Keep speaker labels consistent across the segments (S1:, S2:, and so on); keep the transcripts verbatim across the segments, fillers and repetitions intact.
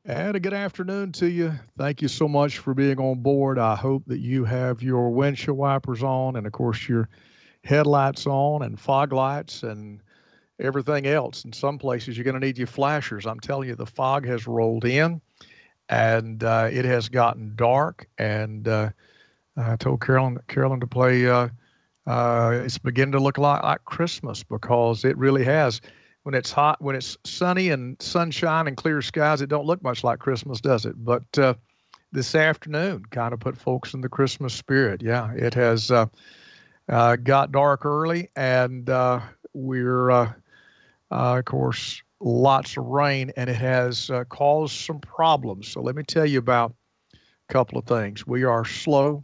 S1: And a good afternoon to you. Thank you so much for being on board. I hope that you have your windshield wipers on and, of course, your headlights on and fog lights and everything else. In some places, you're going to need your flashers. I'm telling you, the fog has rolled in and uh, it has gotten dark. And uh, I told Carolyn, Carolyn to play. Uh, uh, it's beginning to look a lot like Christmas because it really has. When it's hot, when it's sunny and sunshine and clear skies, it don't look much like Christmas, does it? But uh, this afternoon kind of put folks in the Christmas spirit. Yeah, it has uh, uh, got dark early, and uh, we're, uh, uh, of course, lots of rain, and it has uh, caused some problems. So let me tell you about a couple of things. We are slow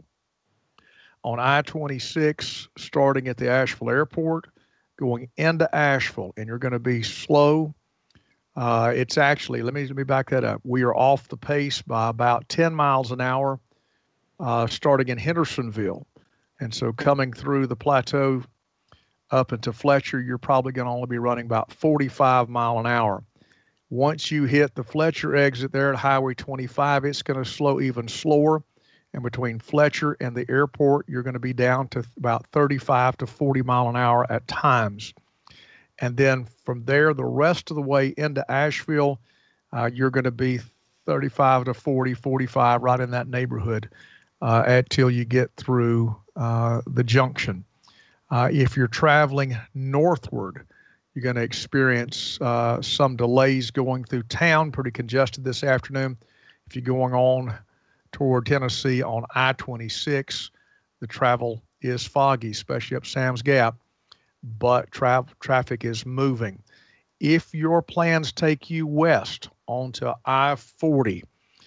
S1: on I twenty-six starting at the Asheville Airport going into Asheville, and you're going to be slow. Uh, it's actually, let me, let me back that up. We are off the pace by about ten miles an hour uh, starting in Hendersonville. And so coming through the plateau up into Fletcher, you're probably going to only be running about forty-five mile an hour. Once you hit the Fletcher exit there at Highway twenty-five, it's going to slow even slower. And between Fletcher and the airport, you're going to be down to about thirty-five to forty mile an hour at times. And then from there, the rest of the way into Asheville, uh, you're going to be thirty-five to forty, forty-five, right in that neighborhood uh, until you get through uh, the junction. Uh, if you're traveling northward, you're going to experience uh, some delays going through town, pretty congested this afternoon. If you're going on toward Tennessee on I twenty-six, the travel is foggy, especially up Sam's Gap, but tra- traffic is moving. If your plans take you west onto I forty,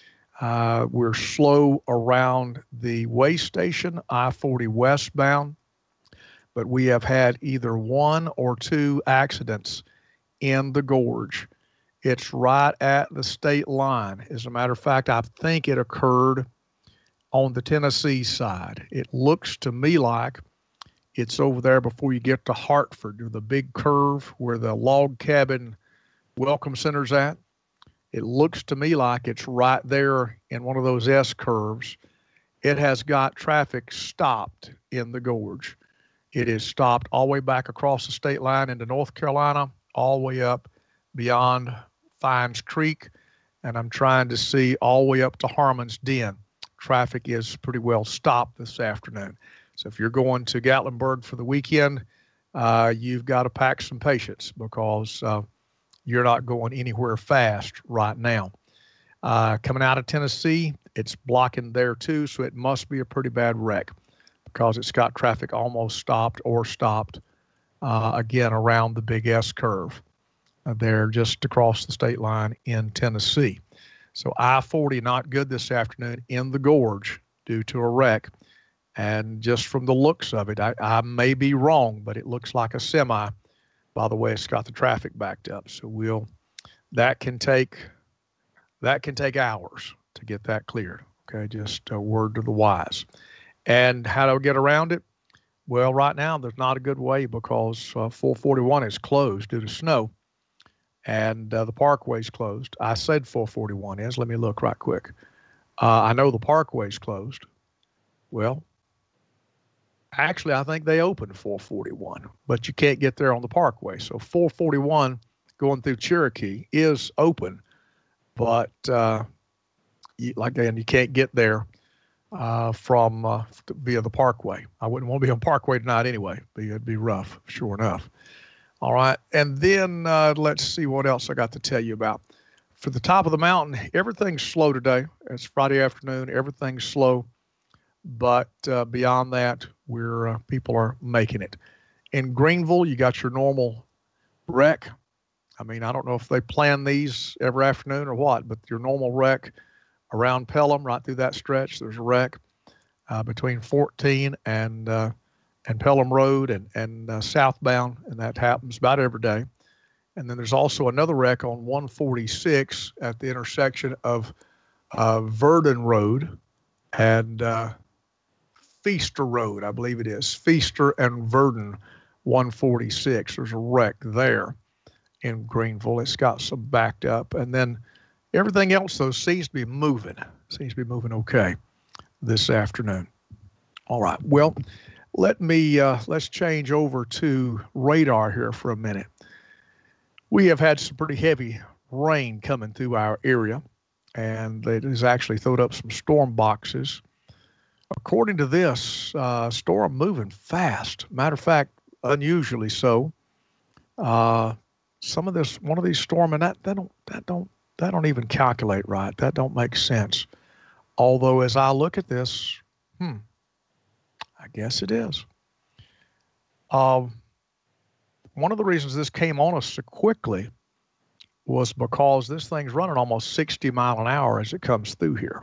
S1: uh, we're slow around the way station, I forty westbound, but we have had either one or two accidents in the gorge. It's right at the state line. As a matter of fact, I think it occurred on the Tennessee side. It looks to me like it's over there before you get to Hartford, the big curve where the log cabin welcome center's at. It looks to me like it's right there in one of those S curves. It has got traffic stopped in the gorge. It is stopped all the way back across the state line into North Carolina, all the way up beyond Fines Creek, and I'm trying to see all the way up to Harmon's Den. Traffic is pretty well stopped this afternoon. So if you're going to Gatlinburg for the weekend, uh, you've got to pack some patience because uh, you're not going anywhere fast right now. Uh, coming out of Tennessee, it's blocking there too, so it must be a pretty bad wreck because it's got traffic almost stopped or stopped uh, again around the big S curve. Uh, there just across the state line in Tennessee. So I forty not good this afternoon in the gorge due to a wreck. And just from the looks of it, I, I may be wrong, but it looks like a semi by the way it's got the traffic backed up. So we'll that can take that can take hours to get that cleared. Okay, just a word to the wise. And how do I get around it? Well, right now there's not a good way because uh, four forty-one is closed due to snow. And uh, the parkway's closed. I said four forty-one is. Let me look right quick. Uh, I know the parkway's closed. Well, actually, I think they opened four forty-one, but you can't get there on the parkway. So four forty-one going through Cherokee is open, but uh, you, like again, you can't get there uh, from uh, via the parkway. I wouldn't want to be on Parkway tonight anyway. But it'd be rough, sure enough. All right. And then uh, let's see what else I got to tell you about. For the top of the mountain, everything's slow today. It's Friday afternoon. Everything's slow. But uh, beyond that, we're uh, people are making it. In Greenville, you got your normal wreck. I mean, I don't know if they plan these every afternoon or what, but your normal wreck around Pelham, right through that stretch, there's a wreck uh, between fourteen and uh, and Pelham Road and, and uh, southbound, and that happens about every day. And then there's also another wreck on one forty-six at the intersection of uh, Verdon Road and uh, Feaster Road, I believe it is. Feaster and Verdon, one forty-six. There's a wreck there in Greenville. It's got some backed up. And then Everything else, though, seems to be moving. Seems to be moving okay this afternoon. All right. Well, let me uh, let's change over to radar here for a minute. We have had some pretty heavy rain coming through our area, and it has actually thrown up some storm boxes. According to this, uh, storm moving fast. Matter of fact, unusually so. Uh, some of this, one of these storm, and that that don't that don't that don't even calculate right. That don't make sense. Although, as I look at this, hmm, I guess it is. Um, one of the reasons this came on us so quickly was because this thing's running almost sixty mile an hour as it comes through here.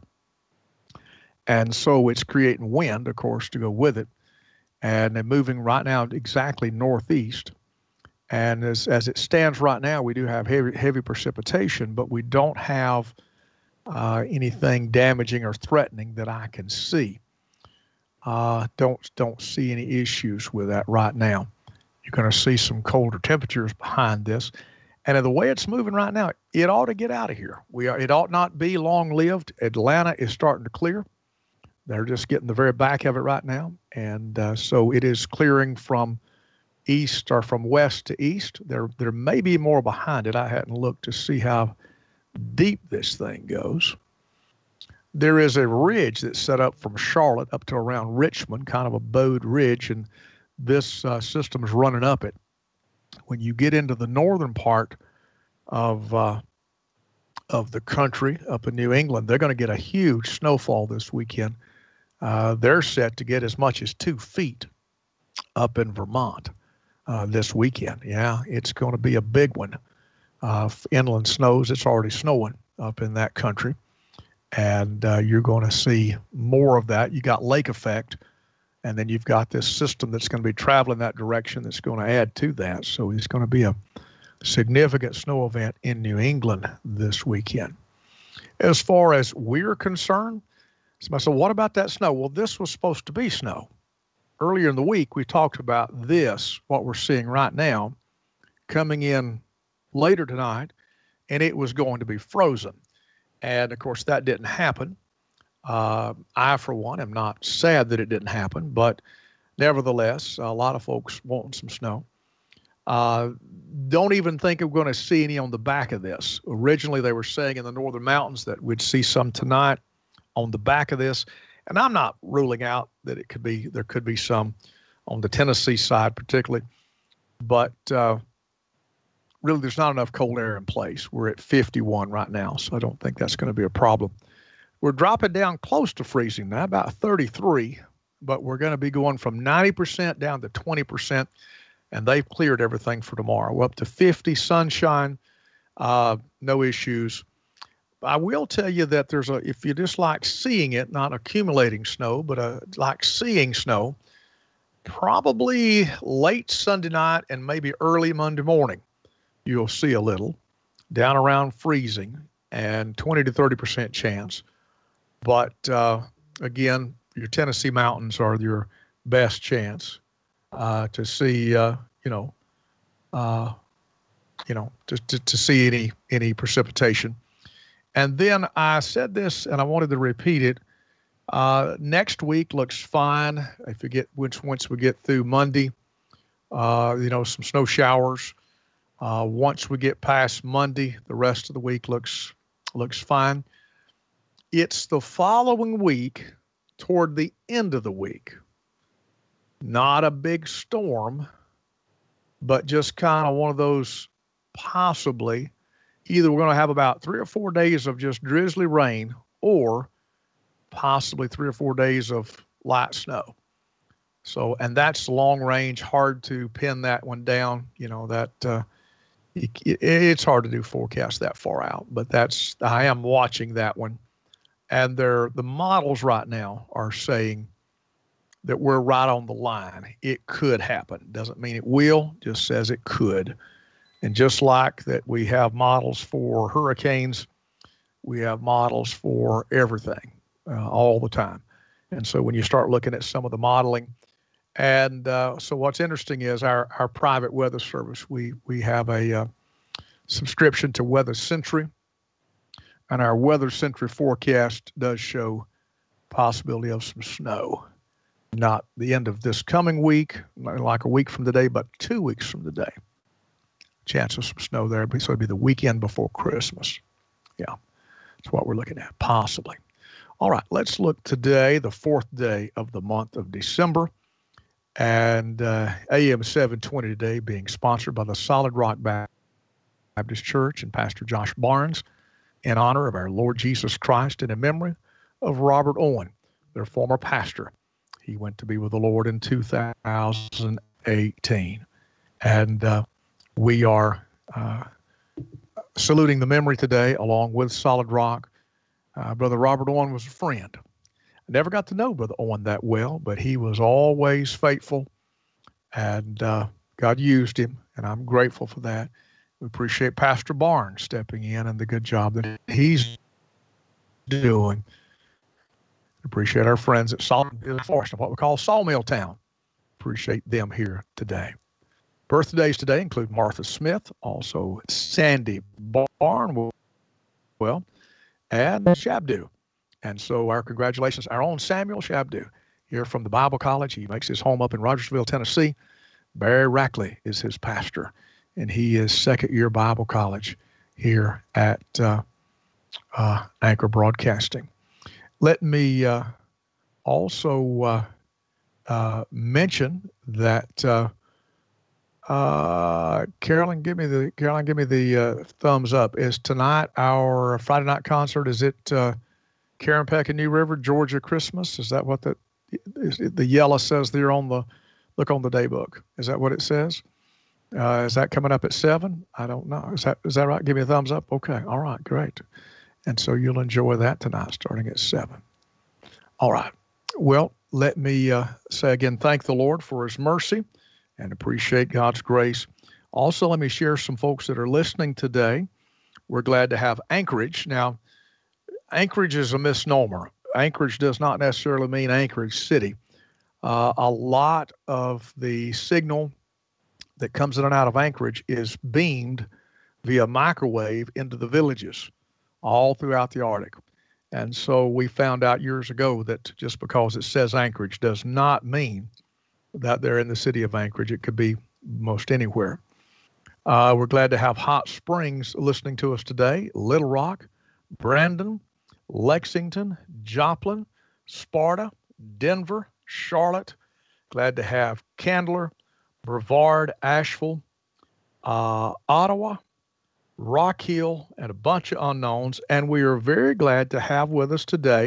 S1: And so it's creating wind, of course, to go with it. And they're moving right now exactly northeast. And as, as it stands right now, we do have heavy, heavy precipitation, but we don't have uh, anything damaging or threatening that I can see. Uh, don't, don't see any issues with that right now. You're going to see some colder temperatures behind this. And the way it's moving right now, it ought to get out of here. We are, it ought not be long-lived. Atlanta is starting to clear. They're just getting the very back of it right now. And uh, so it is clearing from east or from west to east. There, there may be more behind it. I hadn't looked to see how deep this thing goes. There is a ridge that's set up from Charlotte up to around Richmond, kind of a bowed ridge, and this uh, system is running up it. When you get into the northern part of uh, of the country up in New England, they're going to get a huge snowfall this weekend. Uh, they're set to get as much as two feet up in Vermont uh, this weekend. Yeah, it's going to be a big one. Uh, inland snows, it's already snowing up in that country. And uh, you're going to see more of that. You got lake effect, and then you've got this system that's going to be traveling that direction that's going to add to that. So it's going to be a significant snow event in New England this weekend. As far as we're concerned, somebody said, what about that snow? Well, this was supposed to be snow. Earlier in the week, we talked about this, what we're seeing right now, coming in later tonight, and it was going to be frozen. And, of course, that didn't happen. Uh, I, for one, am not sad that it didn't happen, but nevertheless, a lot of folks want some snow. Uh, don't even think we're going to see any on the back of this. Originally, they were saying in the northern mountains that we'd see some tonight on the back of this. And I'm not ruling out that it could be, there could be some on the Tennessee side particularly. But uh, really, there's not enough cold air in place. We're at fifty-one right now, so I don't think that's going to be a problem. We're dropping down close to freezing now, about thirty-three, but we're going to be going from ninety percent down to twenty percent, and they've cleared everything for tomorrow. We're up to fifty, sunshine, uh, no issues. I will tell you that there's a, if you just like seeing it, not accumulating snow, but uh, like seeing snow, probably late Sunday night and maybe early Monday morning, you'll see a little down around freezing and twenty to thirty percent chance. But uh, again, your Tennessee mountains are your best chance uh, to see, uh, you know, uh, you know, to, to, to see any, any precipitation. And then I said this, and I wanted to repeat it. Uh, next week looks fine. If we get, once, once we get through Monday, uh, you know, some snow showers. Uh, once we get past Monday, the rest of the week looks looks fine. It's the following week, toward the end of the week. Not a big storm, but just kind of one of those possibly. Either we're going to have about three or four days of just drizzly rain, or possibly three or four days of light snow. So, and that's long range, hard to pin that one down. You know, that uh, it, it, it's hard to do forecast that far out, but that's, I am watching that one. And they're, the models right now are saying that we're right on the line. It could happen. Doesn't mean it will, just says it could. And just like that we have models for hurricanes, we have models for everything uh, all the time. And so when you start looking at some of the modeling, and uh, so what's interesting is our, our private weather service, we, we have a uh, subscription to Weather Century. and our Weather Century forecast does show possibility of some snow. Not the end of this coming week, like a week from today, but two weeks from today. Chance of some snow there, so it'll be the weekend before Christmas. Yeah, that's what we're looking at, possibly. All right, let's look today, the fourth day of the month of December, and uh, A M seven twenty today being sponsored by the Solid Rock Baptist Church and Pastor Josh Barnes in honor of our Lord Jesus Christ and in memory of Robert Owen, their former pastor. He went to be with the Lord in two thousand eighteen. And uh, we are uh, saluting the memory today along with Solid Rock. Uh, Brother Robert Owen was a friend. I never got to know Brother Owen that well, but he was always faithful, and uh, God used him, and I'm grateful for that. We appreciate Pastor Barnes stepping in and the good job that he's doing. Appreciate our friends at Solid Forest, what we call Sawmill Town. Appreciate them here today. Birthdays today include Martha Smith, also Sandy Barnwell, and Shabdu. And so our congratulations, our own Samuel Shabdu here from the Bible College. He makes his home up in Rogersville, Tennessee. Barry Rackley is his pastor, and he is second year Bible College here at uh, uh, Anchor Broadcasting. Let me uh, also uh, uh, mention that uh, uh, Carolyn, give me the Carolyn, give me the uh, thumbs up. Is tonight our Friday night concert? Is it uh, Karen Peck and New River, Georgia Christmas? Is that what that is? The yellow says there on the look on the day book. Is that what it says? Uh, is that coming up at seven? I don't know. Is that is that right? Give me a thumbs up. Okay. All right. Great. And so you'll enjoy that tonight starting at seven. All right. Well, let me uh, say again, thank the Lord for his mercy and appreciate God's grace. Also, let me share some folks that are listening today. We're glad to have Anchorage. Now, Anchorage is a misnomer. Anchorage does not necessarily mean Anchorage City. Uh, a lot of the signal that comes in and out of Anchorage is beamed via microwave into the villages all throughout the Arctic. And so we found out years ago that just because it says Anchorage does not mean that they're in the city of Anchorage. It could be most anywhere. Uh, we're glad to have Hot Springs listening to us today. Little Rock, Brandon, Lexington, Joplin, Sparta, Denver, Charlotte. Glad to have Candler, Brevard, Asheville, uh, Ottawa, Rock Hill, and a bunch of unknowns. And we are very glad to have with us today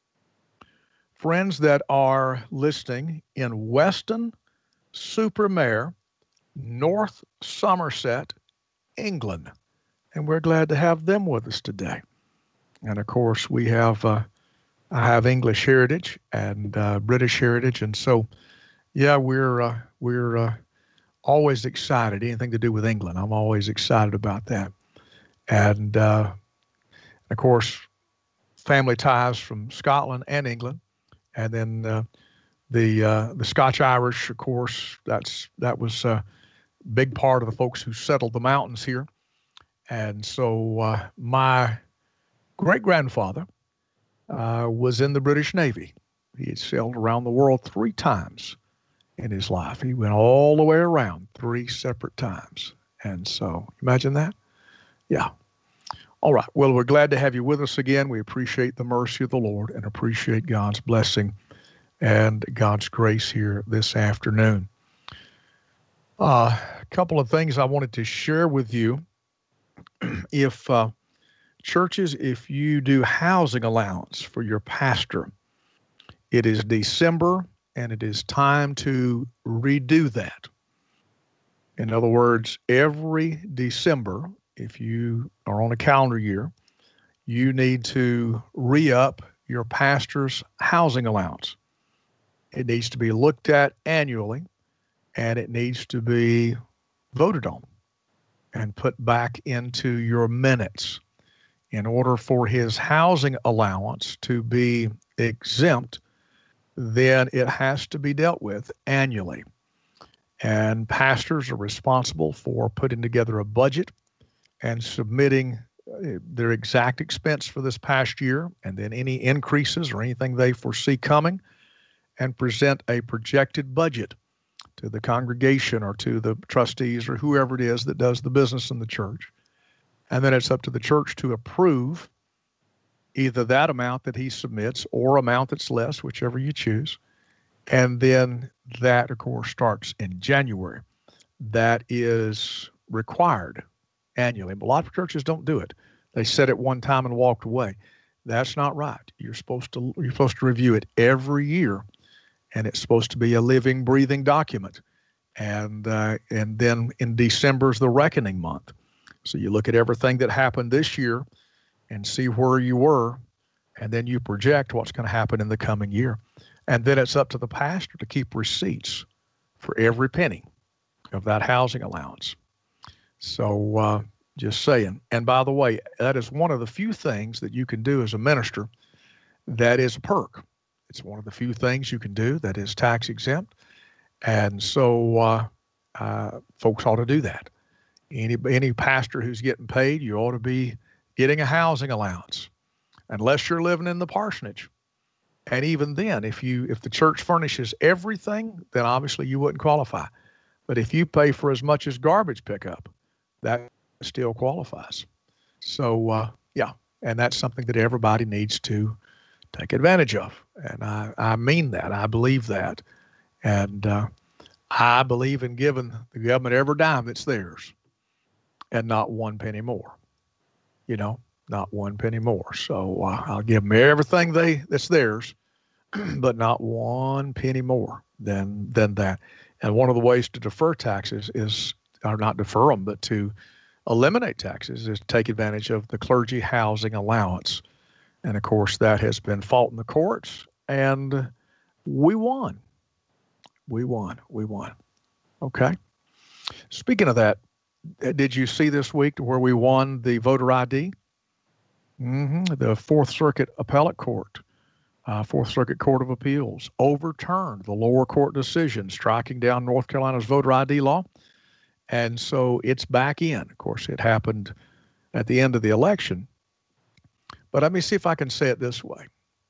S1: friends that are listening in Weston, Supermare, North Somerset, England. And we're glad to have them with us today. And of course, we have, uh, I have English heritage and uh, British heritage. And so, yeah, we're, uh, we're, uh, always excited, anything to do with England. I'm always excited about that. And, uh, of course, family ties from Scotland and England. And then uh, the uh, the Scotch-Irish, of course, that's that was a big part of the folks who settled the mountains here. And so uh, my great-grandfather uh, was in the British Navy. He had sailed around the world three times in his life. He went all the way around three separate times. And so, imagine that? Yeah. All right. Well, we're glad to have you with us again. We appreciate the mercy of the Lord and appreciate God's blessing and God's grace here this afternoon. Uh, a couple of things I wanted to share with you. If uh, churches, if you do housing allowance for your pastor, it is December, and it is time to redo that. In other words, every December, if you are on a calendar year, you need to re-up your pastor's housing allowance. It needs to be looked at annually, and it needs to be voted on and put back into your minutes. In order for his housing allowance to be exempt, then it has to be dealt with annually. And pastors are responsible for putting together a budget and submitting their exact expense for this past year, and then any increases or anything they foresee coming, and present a projected budget to the congregation or to the trustees or whoever it is that does the business in the church. And then it's up to the church to approve either that amount that he submits or amount that's less, whichever you choose. And then that, of course, starts in January. That is required annually. But a lot of churches don't do it. They said it one time and walked away. That's not right. You're supposed to you're supposed to review it every year, and it's supposed to be a living, breathing document. And uh, and then in December is the reckoning month. So you look at everything that happened this year and see where you were, and then you project what's going to happen in the coming year. And then it's up to the pastor to keep receipts for every penny of that housing allowance. So uh, just saying. And by the way, that is one of the few things that you can do as a minister that is a perk. It's one of the few things you can do that is tax exempt. And so uh, uh, folks ought to do that. Any, any pastor who's getting paid, you ought to be getting a housing allowance, unless you're living in the parsonage. And even then, if you if the church furnishes everything, then obviously you wouldn't qualify. But if you pay for as much as garbage pickup, that still qualifies. So, uh, yeah, and that's something that everybody needs to take advantage of. And I, I mean that. I believe that. And uh, I believe in giving the government every dime that's theirs and not one penny more. You know, not one penny more. So uh, I'll give them everything they that's theirs, but not one penny more than than that. And one of the ways to defer taxes is, or not defer them, but to eliminate taxes is to take advantage of the clergy housing allowance. And of course, that has been fought in the courts, and we won. We won. We won. Okay. Speaking of that, did you see this week where we won the voter I D? Mm-hmm. The Fourth Circuit Appellate Court, uh, Fourth Circuit Court of Appeals, overturned the lower court decision striking down North Carolina's voter I D law. And so it's back in. Of course, it happened at the end of the election. But let me see if I can say it this way.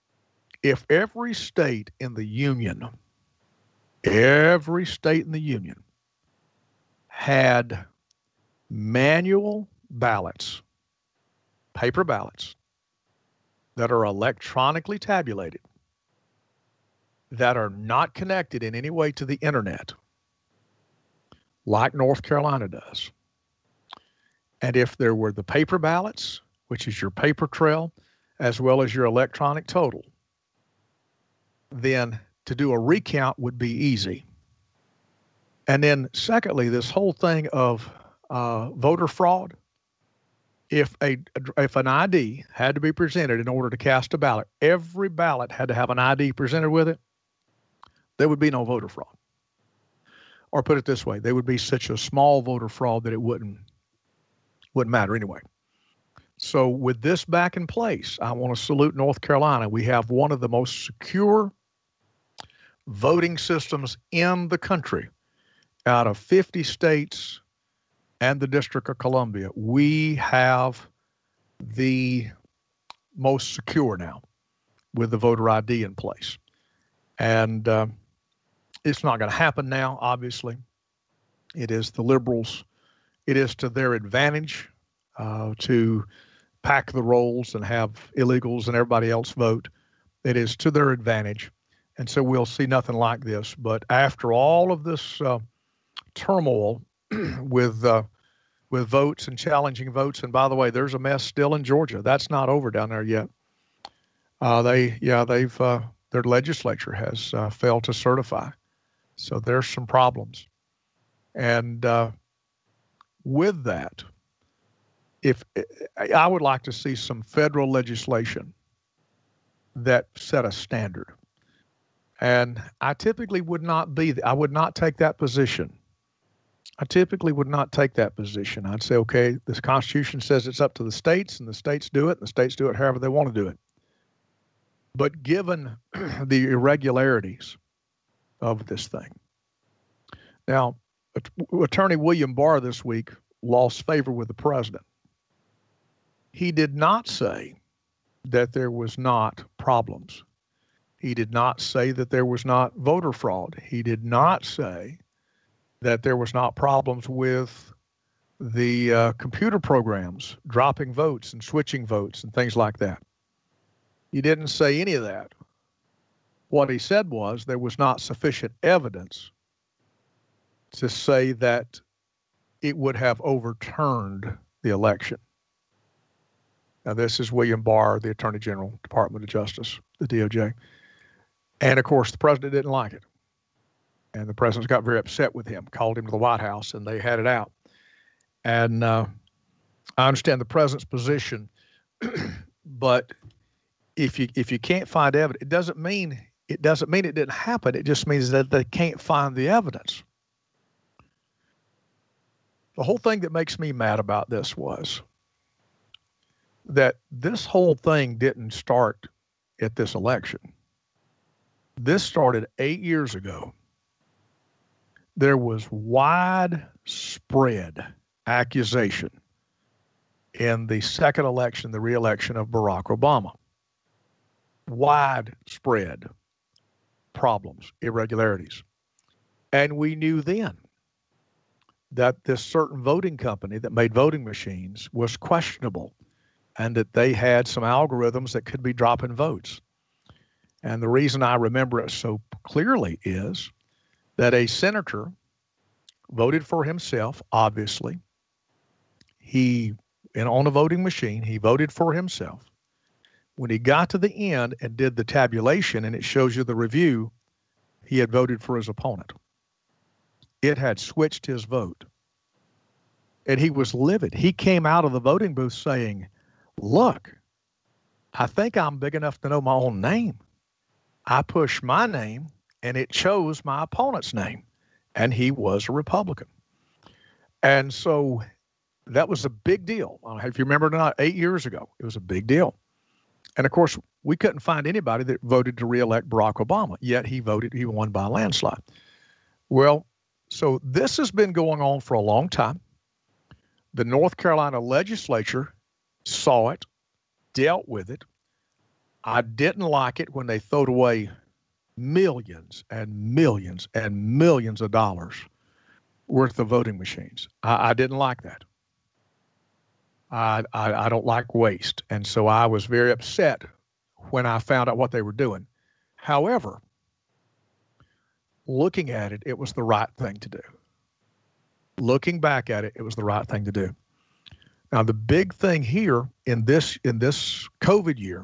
S1: If every state in the union, every state in the union had manual ballots, paper ballots that are electronically tabulated, that are not connected in any way to the internet, like North Carolina does. And if there were the paper ballots, which is your paper trail, as well as your electronic total, then to do a recount would be easy. And then secondly, this whole thing of uh, voter fraud, if a if an I D had to be presented in order to cast a ballot, every ballot had to have an I D presented with it, there would be no voter fraud. Or put it this way, there would be such a small voter fraud that it wouldn't wouldn't matter anyway. So with this back in place, I want to salute North Carolina. We have one of the most secure voting systems in the country. Out of fifty states and the District of Columbia, we have the most secure now with the voter I D in place. And uh, it's not going to happen now, obviously. It is the liberals. It is to their advantage uh, to pack the rolls and have illegals and everybody else vote. It is to their advantage. And so we'll see nothing like this. But after all of this uh, turmoil with uh, with votes and challenging votes, and by the way, there's a mess still in Georgia. That's not over down there yet. Uh, they, yeah, they've uh, their legislature has uh, failed to certify. So there's some problems. And uh, with that, if I would like to see some federal legislation that set a standard. And I typically would not be, I would not take that position. I typically would not take that position. I'd say, okay, the Constitution says it's up to the states, and the states do it, and the states do it however they want to do it. But given the irregularities of this thing. Now, Attorney William Barr this week lost favor with the president. He did not say that there was not problems. He did not say that there was not voter fraud. He did not say that there was not problems with the uh, computer programs dropping votes and switching votes and things like that. He didn't say any of that. What he said was there was not sufficient evidence to say that it would have overturned the election. Now, this is William Barr, the Attorney General, Department of Justice, the D O J. And of course, the president didn't like it. And the president got very upset with him, called him to the White House, and they had it out. And uh, I understand the president's position, but if you if you can't find evidence, it doesn't mean it doesn't mean it didn't happen. It just means that they can't find the evidence. The whole thing that makes me mad about this was that this whole thing didn't start at this election. This started eight years ago. There was widespread accusation in the second election, the re-election of Barack Obama. Widespread problems, irregularities. And we knew then that this certain voting company that made voting machines was questionable and that they had some algorithms that could be dropping votes. And the reason I remember it so clearly is that a senator voted for himself, obviously. He, and on a voting machine, he voted for himself. When he got to the end and did the tabulation, and it shows you the review, he had voted for his opponent. It had switched his vote. And he was livid. He came out of the voting booth saying, look, I think I'm big enough to know my own name. I pushed my name, and it chose my opponent's name. And he was a Republican. And so that was a big deal. I don't know if you remember or not, eight years ago, it was a big deal. And of course, we couldn't find anybody that voted to reelect Barack Obama, yet he voted, he won by a landslide. Well, so this has been going on for a long time. The North Carolina legislature saw it, dealt with it. I didn't like it when they throwed away millions and millions and millions of dollars worth of voting machines. I, I didn't like that. I, I I don't like waste. And so I was very upset when I found out what they were doing. However, looking at it, it was the right thing to do. Looking back at it, it was the right thing to do. Now, the big thing here in this in this COVID year,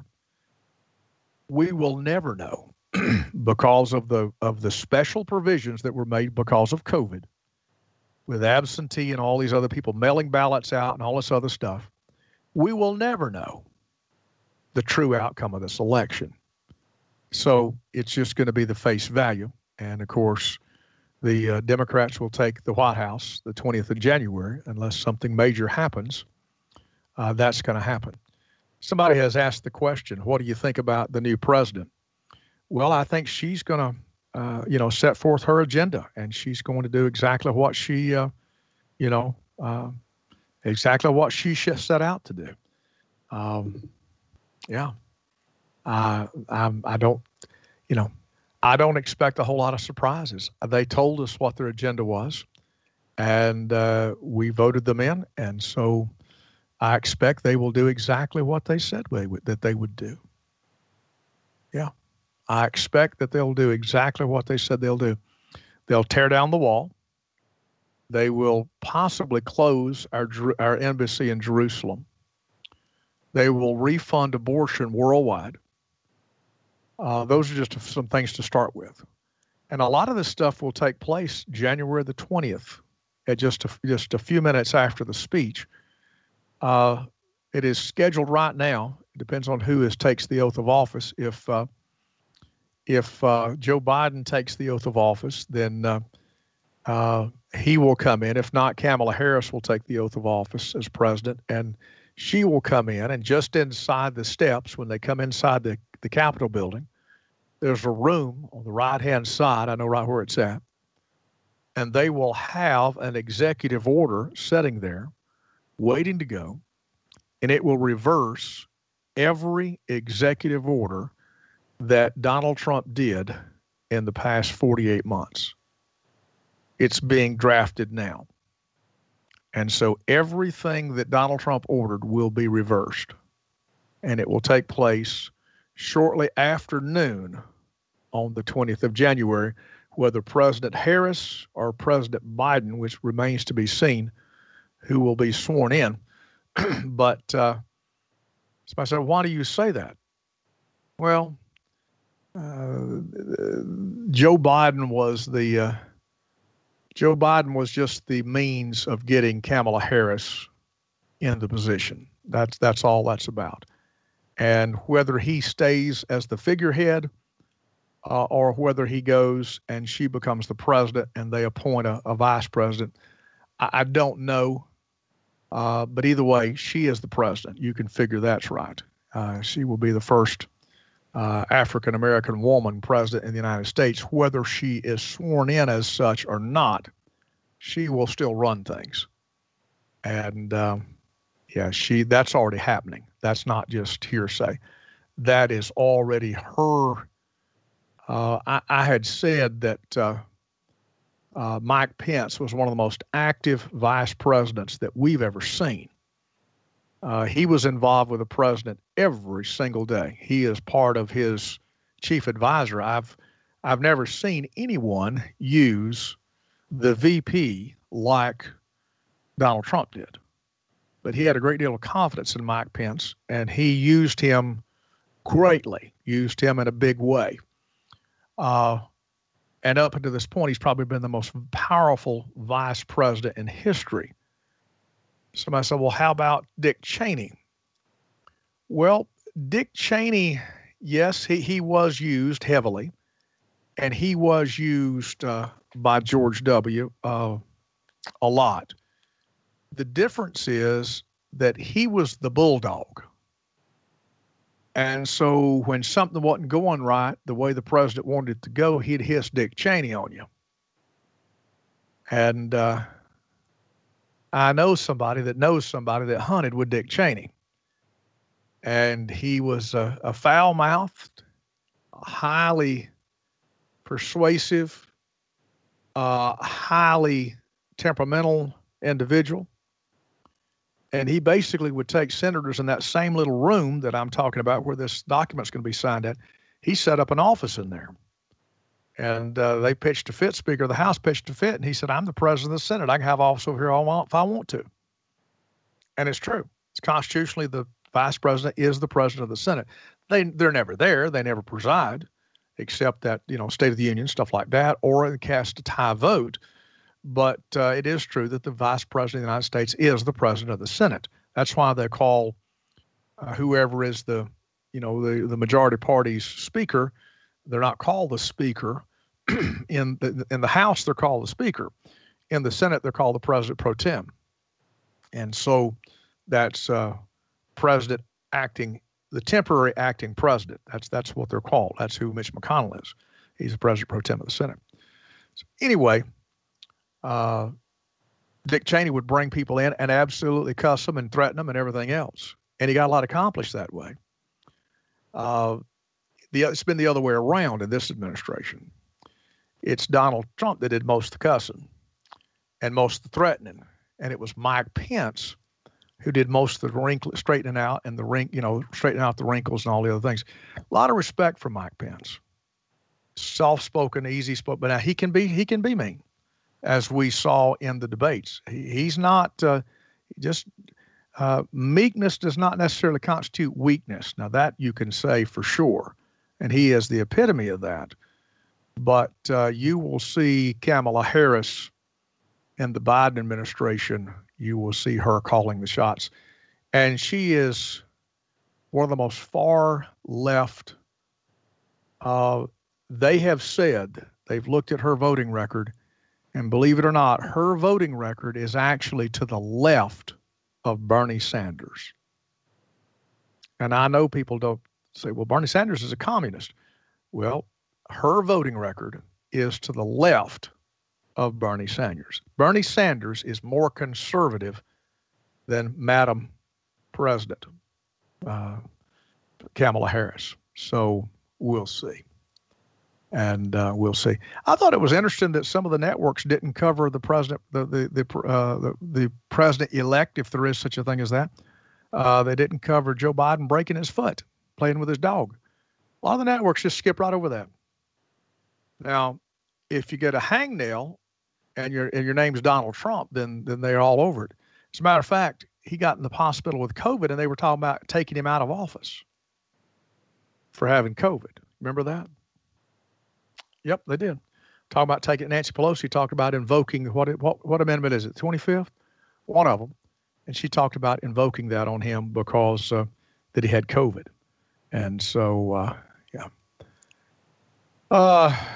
S1: we will never know because of the of the special provisions that were made because of COVID, with absentee and all these other people mailing ballots out and all this other stuff. We will never know the true outcome of this election. So it's just going to be the face value. And of course, the uh, Democrats will take the White House the twentieth of January, unless something major happens. Uh, that's going to happen. Somebody has asked the question, what do you think about the new president? Well, I think she's going to, uh, you know, set forth her agenda, and she's going to do exactly what she, uh, you know, uh, exactly what she set out to do. Um, yeah. Uh, I'm, I don't, you know, I don't expect a whole lot of surprises. They told us what their agenda was, and uh, we voted them in. And so I expect they will do exactly what they said they would, that they would do. Yeah. I expect that they'll do exactly what they said they'll do. They'll tear down the wall. They will possibly close our, our embassy in Jerusalem. They will refund abortion worldwide. Uh, those are just some things to start with. And a lot of this stuff will take place January the twentieth, at just a, just a few minutes after the speech. Uh, it is scheduled right now. It depends on who is, takes the oath of office. If uh, if uh, Joe Biden takes the oath of office, then uh, uh, he will come in. If not, Kamala Harris will take the oath of office as president, and she will come in. And just inside the steps, when they come inside the, the Capitol building, there's a room on the right-hand side. I know right where it's at. And they will have an executive order sitting there, waiting to go. and it will reverse every executive order that Donald Trump did in the past forty-eight months. It's being drafted now. And so everything that Donald Trump ordered will be reversed. And it will take place shortly after noon on the twentieth of January, whether President Harris or President Biden, which remains to be seen, who will be sworn in. But uh, somebody said, why do you say that? Well, uh, Joe Biden was the uh, Joe Biden was just the means of getting Kamala Harris in the position. That's that's all that's about. And whether he stays as the figurehead uh, or whether he goes and she becomes the president and they appoint a, a vice president, I, I don't know. Uh, but either way, she is the president. You can figure that's right. Uh, she will be the first uh, African-American woman president in the United States. Whether she is sworn in as such or not, she will still run things. And um, yeah, she that's already happening. That's not just hearsay. That is already her. Uh, I, I had said that uh, uh, Mike Pence was one of the most active vice presidents that we've ever seen. Uh, he was involved with the president every single day. He is part of his chief advisor. I've I've never seen anyone use the V P like Donald Trump did. But he had a great deal of confidence in Mike Pence, and he used him greatly, used him in a big way. Uh, and up until this point, he's probably been the most powerful vice president in history. Somebody said, well, how about Dick Cheney? Well, Dick Cheney, yes, he, he was used heavily, and he was used uh, by George W. Uh, a lot. The difference is that he was the bulldog. And so when something wasn't going right the way the president wanted it to go, he'd hiss Dick Cheney on you. And uh, I know somebody that knows somebody that hunted with Dick Cheney. And he was a, a foul-mouthed, highly persuasive, uh, highly temperamental individual. And he basically would take senators in that same little room that I'm talking about where this document's going to be signed at. He set up an office in there. And uh, they pitched a fit. Speaker of the House pitched a fit. And he said, I'm the president of the Senate. I can have office over here all I want if I want to. And it's true. It's constitutionally the vice president is the president of the Senate. They, they're never there. They never preside, except that, you know, State of the Union, stuff like that, or cast a tie vote. But uh, it is true that the vice president of the United States is the president of the Senate. That's why they call uh, whoever is the, you know, the, the majority party's speaker. They're not called the speaker. in the in the House, they're called the speaker. In the Senate, they're called the president pro tem. And so that's uh, president acting, the temporary acting president. That's that's what they're called. That's who Mitch McConnell is. He's the president pro tem of the Senate. So anyway. Uh, Dick Cheney would bring people in and absolutely cuss them and threaten them and everything else. And he got a lot accomplished that way. Uh, the, it's been the other way around in this administration. It's Donald Trump that did most of the cussing and most of the threatening. And it was Mike Pence who did most of the wrinkle, straightening out and the wrink, you know, straightening out the wrinkles and all the other things. A lot of respect for Mike Pence. Soft-spoken, easy-spoken, but now he can be, he can be mean. As we saw in the debates. He, he's not uh, just, uh, meekness does not necessarily constitute weakness. Now that you can say for sure, and he is the epitome of that. But uh, you will see Kamala Harris in the Biden administration, you will see her calling the shots. And she is one of the most far left. Uh, they have said, they've looked at her voting record, and believe it or not, her voting record is actually to the left of Bernie Sanders. And I know people don't say, well, Bernie Sanders is a communist. Well, her voting record is to the left of Bernie Sanders. Bernie Sanders is more conservative than Madam president, uh, Kamala Harris. So we'll see. And uh, we'll see. I thought it was interesting that some of the networks didn't cover the president, the the the, uh, the, the president-elect, if there is such a thing as that. Uh, they didn't cover Joe Biden breaking his foot, playing with his dog. A lot of the networks just skip right over that. Now, if you get a hangnail and your and your name's Donald Trump, then then they're all over it. As a matter of fact, he got in the hospital with COVID, and they were talking about taking him out of office for having COVID. Remember that? Yep, they did. Talk about taking Nancy Pelosi talked about invoking what what what amendment is it? twenty-fifth, one of them, and she talked about invoking that on him because uh, that he had COVID, and so uh, yeah. Uh,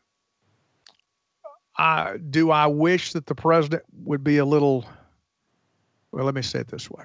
S1: I do I wish that the president would be a little. Well, let me say it this way.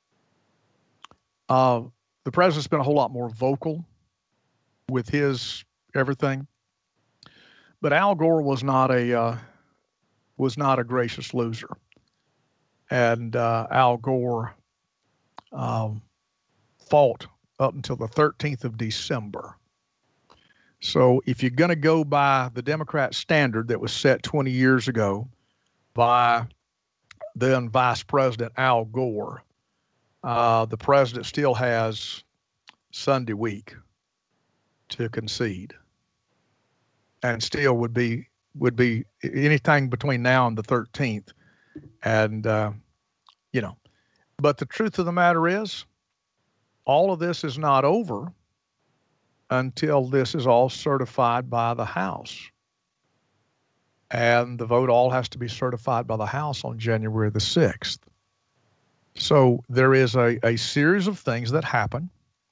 S1: Uh, the president's been a whole lot more vocal with his everything. But Al Gore was not a uh, was not a gracious loser, and uh, Al Gore um, fought up until the thirteenth of December. So if you're going to go by the Democrat standard that was set twenty years ago by then Vice President Al Gore, uh, the president still has Sunday week to concede. And still would be would be anything between now and the thirteenth, and uh, you know. But the truth of the matter is, all of this is not over until this is all certified by the House, and the vote all has to be certified by the House on January the sixth. So there is a, a series of things that happen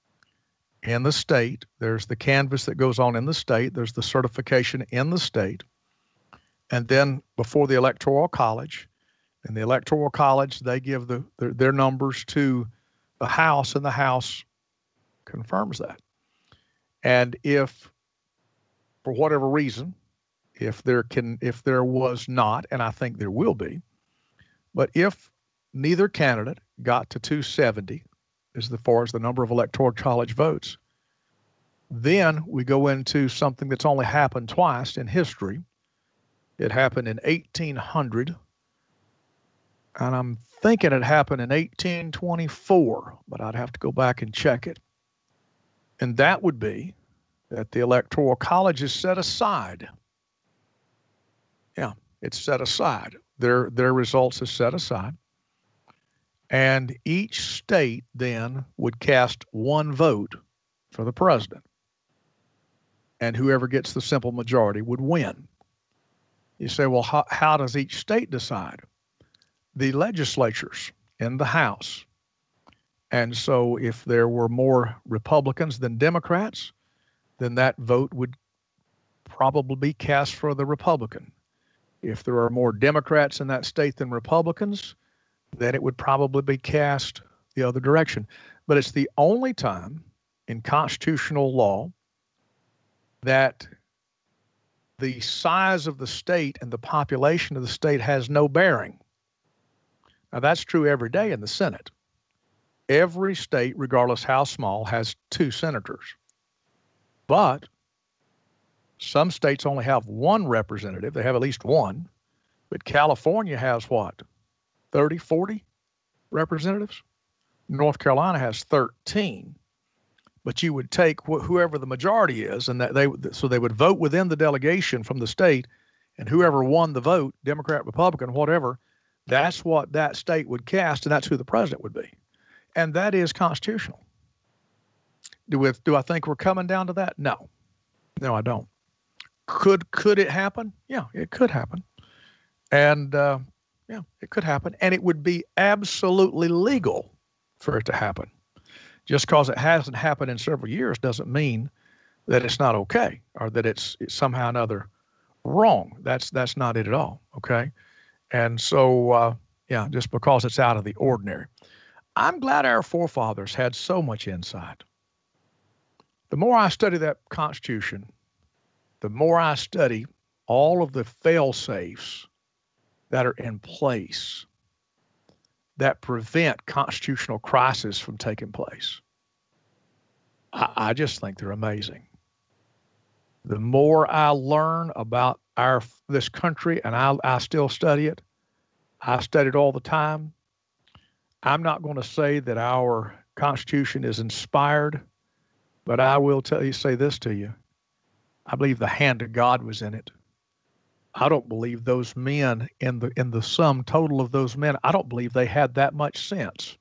S1: in the state. There's the canvass that goes on in the state. There's the certification in the state. And then before the Electoral College, and the Electoral College, they give the their, their numbers to the House, and the House confirms that. And if, for whatever reason, if there can, if there was not, and I think there will be, but if neither candidate got to two seventy, as far as the number of Electoral College votes, then we go into something that's only happened twice in history. It happened in eighteen hundred, and I'm thinking it happened in eighteen twenty-four, but I'd have to go back and check it. And that would be that the Electoral College is set aside. Yeah, it's set aside. Their, their results is set aside. And each state then would cast one vote for the president. And whoever gets the simple majority would win. You say, well, how, how does each state decide? The legislatures in the House. And so if there were more Republicans than Democrats, then that vote would probably be cast for the Republican. If there are more Democrats in that state than Republicans, then it would probably be cast the other direction. But it's the only time in constitutional law that the size of the state and the population of the state has no bearing. Now, that's true every day in the Senate. Every state, regardless how small, has two senators. But some states only have one representative. They have at least one. But California has what? thirty, forty representatives. North Carolina has thirteen. But you would take wh- whoever the majority is, and that they so they would vote within the delegation from the state, and whoever won the vote, Democrat, Republican, whatever, that's what that state would cast, and that's who the president would be. And that is constitutional. Do we, do I think we're coming down to that? No. No, I don't. Could could it happen? Yeah, it could happen. And uh, yeah, it could happen. And it would be absolutely legal for it to happen. Just because it hasn't happened in several years doesn't mean that it's not okay or that it's, it's somehow or another wrong. That's that's not it at all. Okay. And so, uh, yeah, just because it's out of the ordinary. I'm glad our forefathers had so much insight. The more I study that Constitution, the more I study all of the fail-safes that are in place, that prevent constitutional crisis from taking place. I, I just think they're amazing. The more I learn about our this country, and I, I still study it, I study it all the time. I'm not going to say that our Constitution is inspired, but I will tell you, say this to you. I believe the hand of God was in it. I don't believe those men in the in the sum total of those men, I don't believe they had that much sense.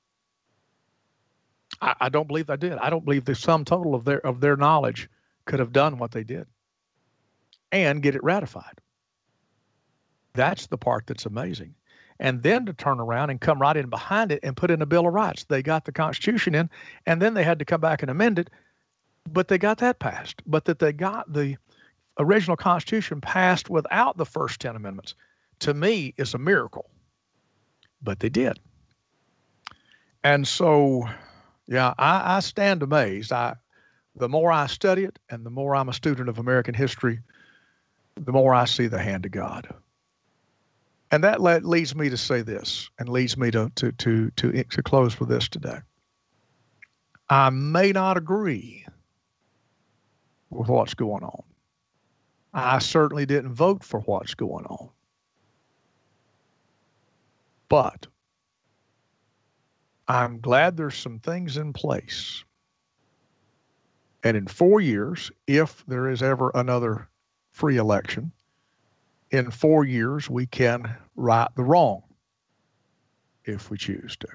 S1: I, I don't believe they did. I don't believe the sum total of their of their knowledge could have done what they did and get it ratified. That's the part that's amazing. And then to turn around and come right in behind it and put in a Bill of Rights. They got the Constitution in, and then they had to come back and amend it, but they got that passed. But that they got the original Constitution passed without the first ten amendments, to me, is a miracle. But they did. And so, yeah, I, I stand amazed. I, the more I study it and the more I'm a student of American history, the more I see the hand of God. And that led, leads me to say this, and leads me to, to, to, to, to close with this today. I may not agree with what's going on. I certainly didn't vote for what's going on. But I'm glad there's some things in place. And in four years, if there is ever another free election, in four years, we can right the wrong if we choose to.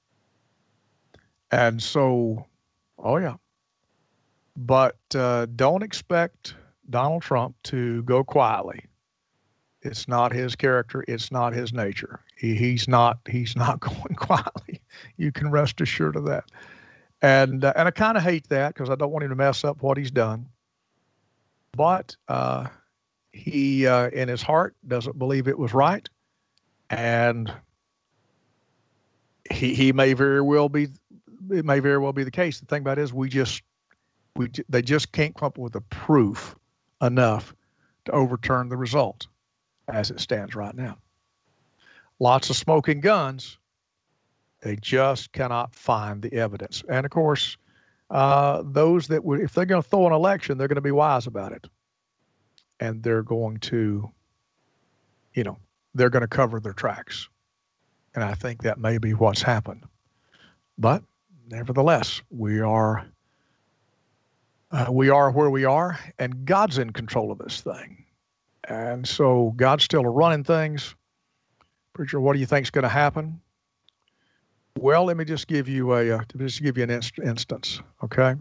S1: And so, oh yeah. But uh, don't expect Donald Trump to go quietly. It's not his character. It's not his nature. He, he's not. He's not going quietly. You can rest assured of that. And uh, and I kind of hate that because I don't want him to mess up what he's done. But uh, he, uh, in his heart, doesn't believe it was right, and he he may very well be. It may very well be the case. The thing about it is, we just we they just can't come up with the proof enough to overturn the result as it stands right now. Lots of smoking guns. They just cannot find the evidence. And of course, uh, those that would, if they're going to throw an election, they're going to be wise about it. And they're going to, you know, they're going to cover their tracks. And I think that may be what's happened. But nevertheless, we are uh, we are where we are, and God's in control of this thing. And so God's still running things. Preacher, what do you think is going to happen? Well, let me just give you a uh, just give you an inst- instance, okay?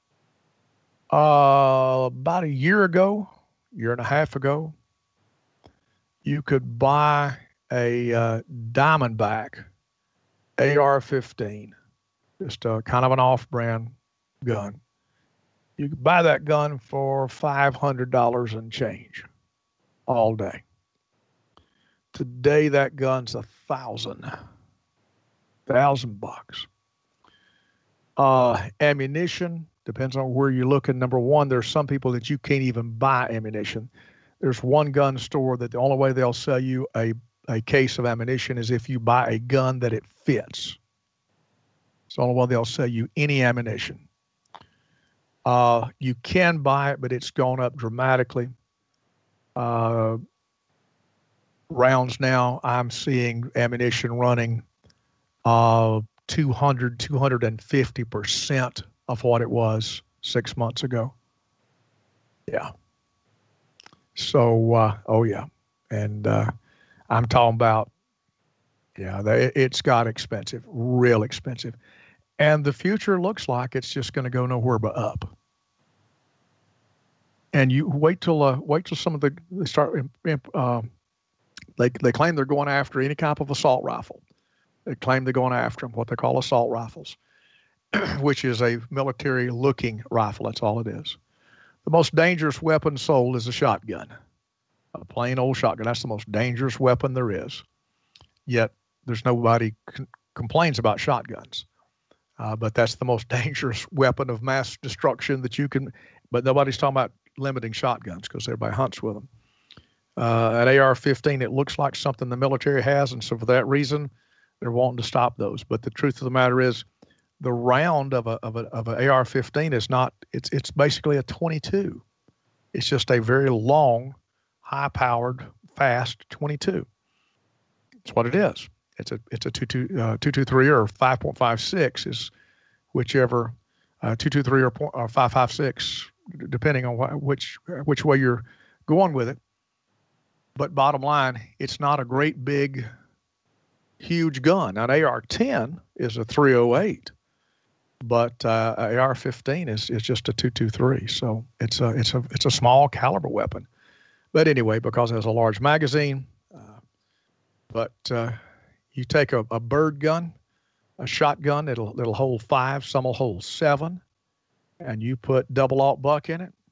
S1: Uh, about a year ago, year and a half ago, you could buy a uh, Diamondback A R fifteen, just a kind of an off-brand gun. You could buy that gun for five hundred dollars and change all day. Today, that gun's a thousand, thousand bucks. Uh, ammunition, depends on where you're looking. Number one, there's some people that you can't even buy ammunition. There's one gun store that the only way they'll sell you a, a case of ammunition is if you buy a gun that it fits. It's the only way they'll sell you any ammunition. Uh, you can buy it, but it's gone up dramatically. Uh, rounds now, I'm seeing ammunition running uh, two hundred, two hundred fifty percent of what it was six months ago. Yeah. So, uh, oh yeah. And uh, I'm talking about, yeah, they, it's got expensive, real expensive. And the future looks like it's just going to go nowhere but up. And you wait till uh, wait till some of the they start. Uh, they they claim they're going after any type of assault rifle. They claim they're going after them, what they call assault rifles, which is a military-looking rifle. That's all it is. The most dangerous weapon sold is a shotgun, a plain old shotgun. That's the most dangerous weapon there is. Yet there's nobody c- complains about shotguns. Uh, but that's the most dangerous weapon of mass destruction that you can. But nobody's talking about limiting shotguns because everybody hunts with them. Uh, at A R fifteen, it looks like something the military has, and so for that reason, They're wanting to stop those. But the truth of the matter is, the round of a of a of an A R fifteen is not. It's it's basically a twenty-two. It's just a very long, high-powered, fast twenty-two. That's what it is. It's a it's a two two uh, two two three or five point five six is whichever uh, two two three or, or five five six, depending on wh- which which way you're going with it. But bottom line, it's not a great big, huge gun. Now, an A R ten is a three oh eight, but uh, A R fifteen is is just a two two three. So it's a it's a it's a small caliber weapon. But anyway, because it has a large magazine, uh, but uh, you take a, a bird gun, a shotgun, it'll it'll hold five, some will hold seven, and you put double aught buck in it.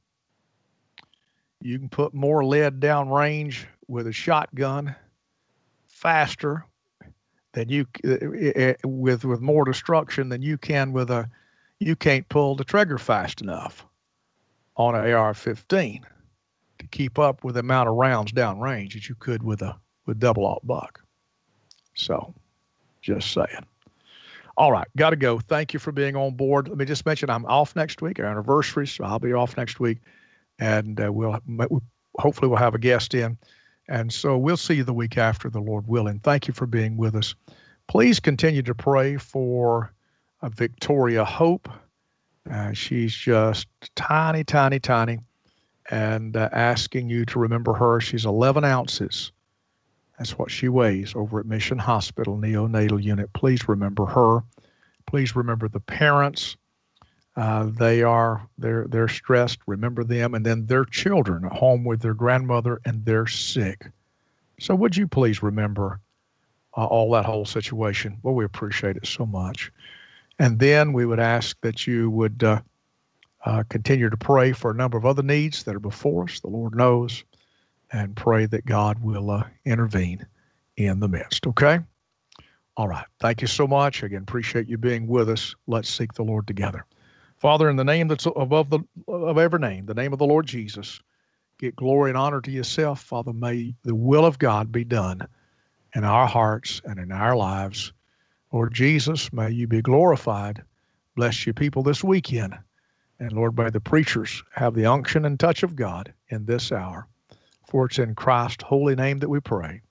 S1: You can put more lead down range with a shotgun faster than you uh, with with more destruction than you can with a. You can't pull the trigger fast enough on an A R fifteen to keep up with the amount of rounds down range that you could with a with double aught buck. So, just saying. All right, got to go. Thank you for being on board. Let me just mention I'm off next week, our anniversary, so I'll be off next week. And uh, we'll hopefully we'll have a guest in. And so we'll see you the week after, the Lord willing. Thank you for being with us. Please continue to pray for uh, Victoria Hope. Uh, she's just tiny, tiny, tiny, and uh, asking you to remember her. She's eleven ounces. That's what she weighs over at Mission Hospital Neonatal Unit. Please remember her. Please remember the parents. Uh, they are they're they're stressed. Remember them, and then their children at home with their grandmother, and they're sick. So would you please remember uh, all that whole situation? Well, we appreciate it so much. And then we would ask that you would uh, uh, continue to pray for a number of other needs that are before us. The Lord knows, and pray that God will uh, intervene in the midst. Okay. All right. Thank you so much. Again, appreciate you being with us. Let's seek the Lord together. Father, in the name that's above the of every name, the name of the Lord Jesus, get glory and honor to yourself. Father, may the will of God be done in our hearts and in our lives. Lord Jesus, may you be glorified. Bless your people this weekend. And Lord, may the preachers have the unction and touch of God in this hour. For it's in Christ's holy name that we pray.